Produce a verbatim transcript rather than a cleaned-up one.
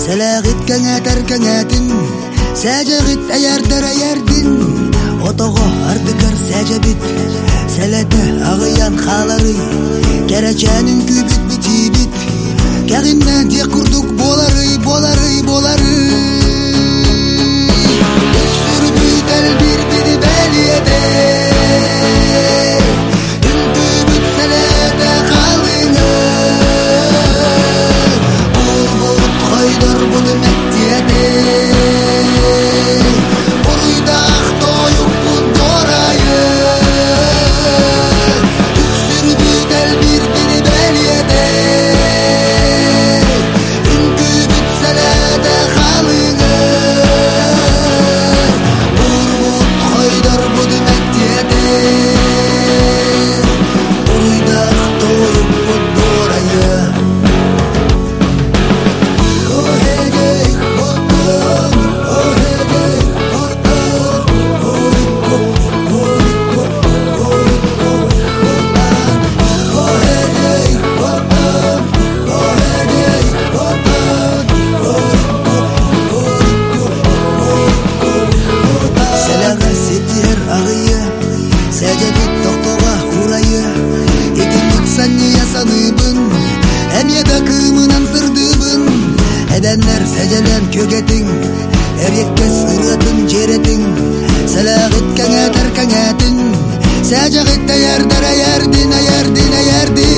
Сәләғит кәңәтәр кәңәтін, сәжәғит әйәрдер әйәрдін. Отоғы ардығыр сәжәбіт, сәләті ағыян қалары, кәрәчәнің күбіт біті бит. Кәғіннән тек күрдік болары, болары, болары. Үксір бүйтәл бір біді бәлі еді. Сәжәбет тоқтоға урайы, етенлік санне ясаныбын, әмеда кымынан сырдыбын. Әдәнләр сәжәлән көгетің, әрекке сыратын жеретің. Сәләғет кәңәтәр кәңәтің, сәжәғет әйәрдер әйәрдін, әйәрдін, әйәрдін.